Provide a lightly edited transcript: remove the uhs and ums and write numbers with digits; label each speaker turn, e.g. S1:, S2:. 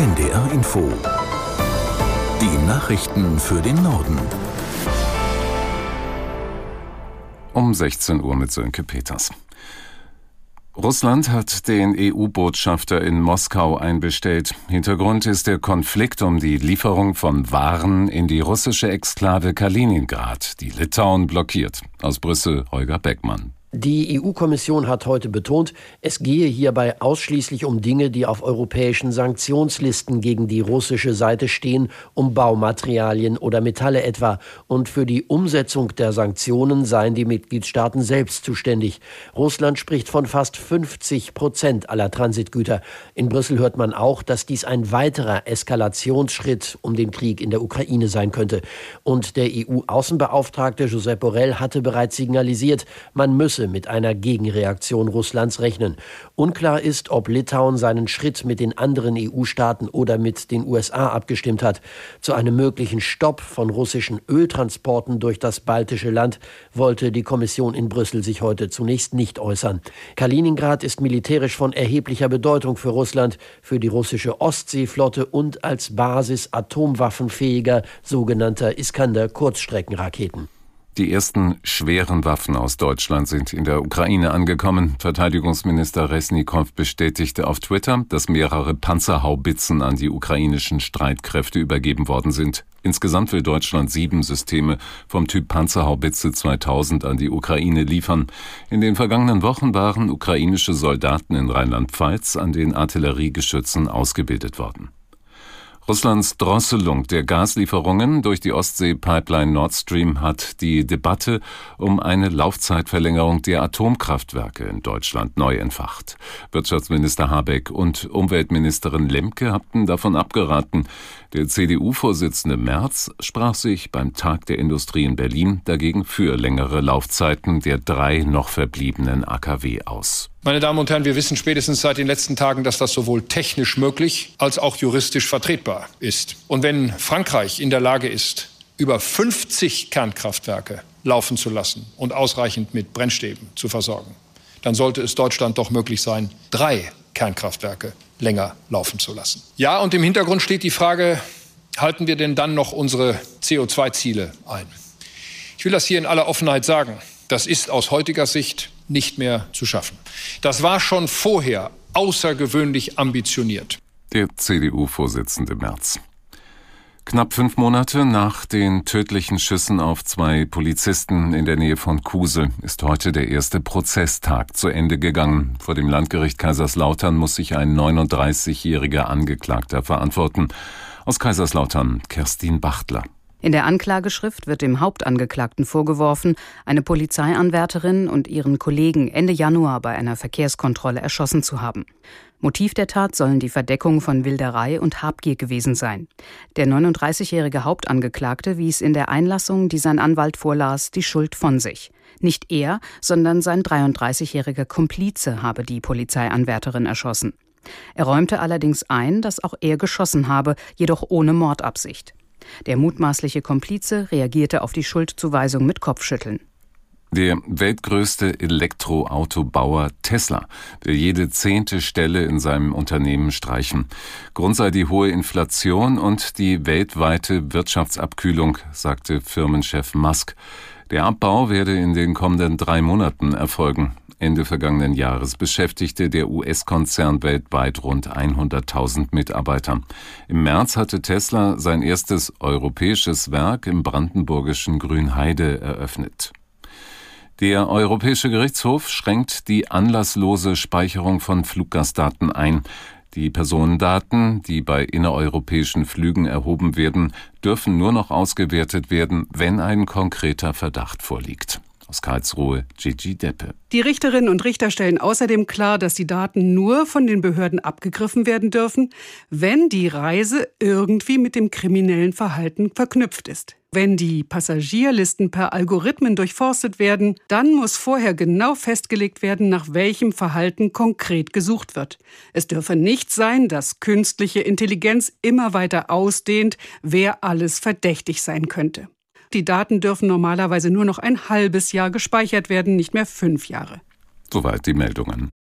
S1: NDR Info. Die Nachrichten für den Norden.
S2: Um 16 Uhr mit Sönke Peters. Russland hat den EU-Botschafter in Moskau einbestellt. Hintergrund ist der Konflikt um die Lieferung von Waren in die russische Exklave Kaliningrad, die Litauen blockiert. Aus Brüssel Holger Beckmann.
S3: Die EU-Kommission hat heute betont, es gehe hierbei ausschließlich um Dinge, die auf europäischen Sanktionslisten gegen die russische Seite stehen, um Baumaterialien oder Metalle etwa. Und für die Umsetzung der Sanktionen seien die Mitgliedstaaten selbst zuständig. Russland spricht von fast 50% aller Transitgüter. In Brüssel hört man auch, dass dies ein weiterer Eskalationsschritt um den Krieg in der Ukraine sein könnte. Und der EU-Außenbeauftragte Josep Borrell hatte bereits signalisiert, man müsse mit einer Gegenreaktion Russlands rechnen. Unklar ist, ob Litauen seinen Schritt mit den anderen EU-Staaten oder mit den USA abgestimmt hat. Zu einem möglichen Stopp von russischen Öltransporten durch das baltische Land wollte die Kommission in Brüssel sich heute zunächst nicht äußern. Kaliningrad ist militärisch von erheblicher Bedeutung für Russland, für die russische Ostseeflotte und als Basis atomwaffenfähiger sogenannter Iskander-Kurzstreckenraketen.
S2: Die ersten schweren Waffen aus Deutschland sind in der Ukraine angekommen. Verteidigungsminister Resnikow bestätigte auf Twitter, dass mehrere Panzerhaubitzen an die ukrainischen Streitkräfte übergeben worden sind. Insgesamt will Deutschland 7 Systeme vom Typ Panzerhaubitze 2000 an die Ukraine liefern. In den vergangenen Wochen waren ukrainische Soldaten in Rheinland-Pfalz an den Artilleriegeschützen ausgebildet worden. Russlands Drosselung der Gaslieferungen durch die Ostsee-Pipeline Nord Stream hat die Debatte um eine Laufzeitverlängerung der Atomkraftwerke in Deutschland neu entfacht. Wirtschaftsminister Habeck und Umweltministerin Lemke hatten davon abgeraten. Der CDU-Vorsitzende Merz sprach sich beim Tag der Industrie in Berlin dagegen für längere Laufzeiten der 3 noch verbliebenen AKW aus.
S4: Meine Damen und Herren, wir wissen spätestens seit den letzten Tagen, dass das sowohl technisch möglich als auch juristisch vertretbar ist. Und wenn Frankreich in der Lage ist, über 50 Kernkraftwerke laufen zu lassen und ausreichend mit Brennstäben zu versorgen, dann sollte es Deutschland doch möglich sein, 3 Kernkraftwerke länger laufen zu lassen. Ja, und im Hintergrund steht die Frage, halten wir denn dann noch unsere CO2-Ziele ein? Ich will das hier in aller Offenheit sagen. Das ist aus heutiger Sicht nicht mehr zu schaffen. Das war schon vorher außergewöhnlich ambitioniert.
S2: Der CDU-Vorsitzende Merz. Knapp 5 Monate nach den tödlichen Schüssen auf 2 Polizisten in der Nähe von Kusel ist heute der erste Prozesstag zu Ende gegangen. Vor dem Landgericht Kaiserslautern muss sich ein 39-jähriger Angeklagter verantworten. Aus Kaiserslautern Kerstin Bachtler.
S5: In der Anklageschrift wird dem Hauptangeklagten vorgeworfen, eine Polizeianwärterin und ihren Kollegen Ende Januar bei einer Verkehrskontrolle erschossen zu haben. Motiv der Tat sollen die Verdeckung von Wilderei und Habgier gewesen sein. Der 39-jährige Hauptangeklagte wies in der Einlassung, die sein Anwalt vorlas, die Schuld von sich. Nicht er, sondern sein 33-jähriger Komplize habe die Polizeianwärterin erschossen. Er räumte allerdings ein, dass auch er geschossen habe, jedoch ohne Mordabsicht. Der mutmaßliche Komplize reagierte auf die Schuldzuweisung mit Kopfschütteln.
S2: Der weltgrößte Elektroautobauer Tesla will jede 10. Stelle in seinem Unternehmen streichen. Grund sei die hohe Inflation und die weltweite Wirtschaftsabkühlung, sagte Firmenchef Musk. Der Abbau werde in den kommenden 3 Monaten erfolgen. Ende vergangenen Jahres beschäftigte der US-Konzern weltweit rund 100.000 Mitarbeiter. Im März hatte Tesla sein erstes europäisches Werk im brandenburgischen Grünheide eröffnet. Der Europäische Gerichtshof schränkt die anlasslose Speicherung von Fluggastdaten ein. Die Personendaten, die bei innereuropäischen Flügen erhoben werden, dürfen nur noch ausgewertet werden, wenn ein konkreter Verdacht vorliegt. Aus Karlsruhe, Gigi Deppe.
S6: Die Richterinnen und Richter stellen außerdem klar, dass die Daten nur von den Behörden abgegriffen werden dürfen, wenn die Reise irgendwie mit dem kriminellen Verhalten verknüpft ist. Wenn die Passagierlisten per Algorithmen durchforstet werden, dann muss vorher genau festgelegt werden, nach welchem Verhalten konkret gesucht wird. Es dürfe nicht sein, dass künstliche Intelligenz immer weiter ausdehnt, wer alles verdächtig sein könnte. Die Daten dürfen normalerweise nur noch ein halbes Jahr gespeichert werden, nicht mehr 5 Jahre.
S2: Soweit die Meldungen.